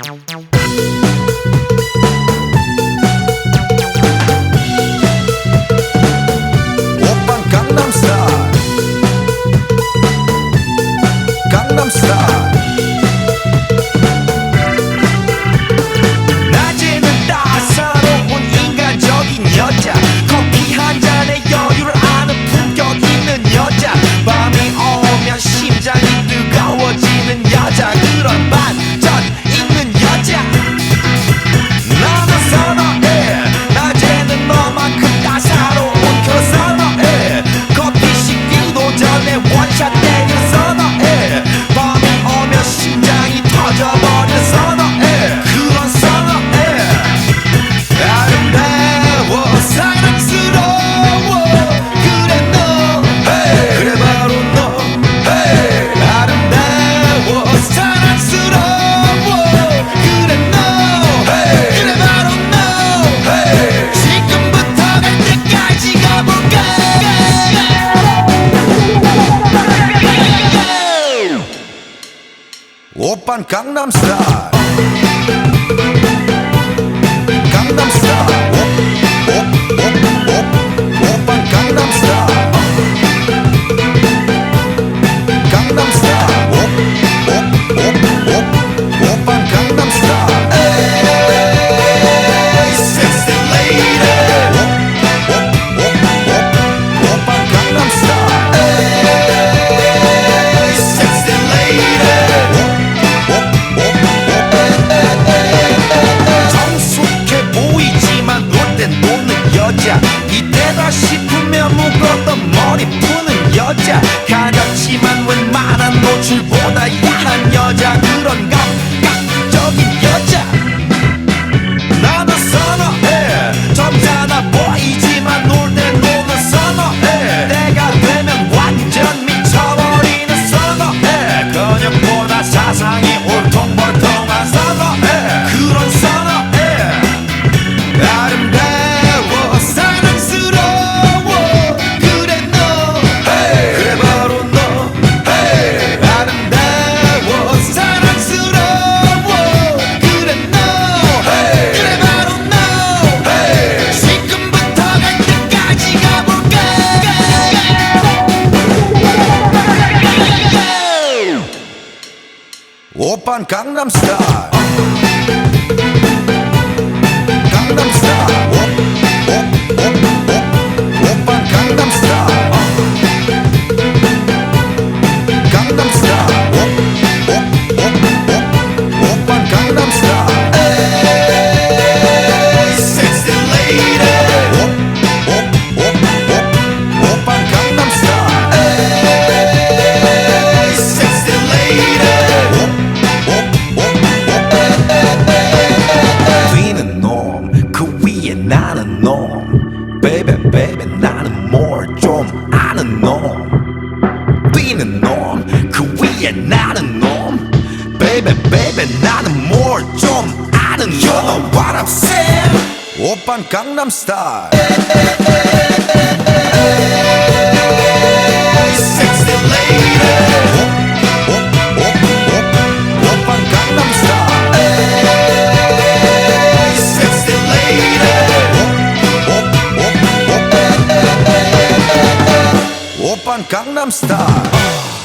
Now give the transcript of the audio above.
오빤 강남스타일 강남스타일 낮에는 따사로운 인간적인 여자 커피 한 잔에 여유를 아는 품격 있는 여자 밤이 오면 심장이 뜨거워지는 여자 그런 반전 있는 여자 나는 선호해 낮에는 너만큼 따사로운 그 선호해 커피 식기도 전에 원샷 때는 선호해 밤이 오면 심장이 터져버리는 선호해 그런 선호해 아름다워 사랑스러워 그래 너 hey. 그래 바로 너 hey. 아름다워 사랑스러워 그래 너 hey. 그래 바로 너 hey. 지금부터 갈 때까지 가볼까 오빤 강남스타일 강남스타일 오빤 강남스타일 강남스타일 오빤 강남스타일 에이 sexy lady 오빤 강남스타일 에이 sexy lady 성숙해 보이지만 놀 땐 노는 여자 이때다 싶으면 묶었던 머리 푸는 여자 가볍지만 웬만한 노출보다 야한 여자 그런 감각적인 여자 나도 선호해 점잖아 보이지만 놀 땐 노는 선호해 내가 되면 완전 미쳐버리는 선호해 근육보다 사상이 울퉁불퉁한 선호해 그런 선호해 아름다워 사랑스러워 그래 너 hey. 그래 바로 너 hey. 아름다워 사랑스러워 그래 너 hey. 그래 바로 너 hey. 지금부터 갈 때까지 가볼까 오빤 강남스타일 강남스타일 오빤 강남스타일 강남스타일 오빤 강남스타일 에이 sexy lady 오빤 강남스타일 에이 sexy lady 뛰는 놈 그 위에 나는 놈 baby baby 나는 뭘 좀 아는 놈 뛰는 놈 그 위에 나는 놈 baby baby 나는 뭘 좀 아는 놈 You know what I'm saying 오빤 강남스타일 sexy lady 오빤 강남스타일 sexy lady 오빤 강남스타일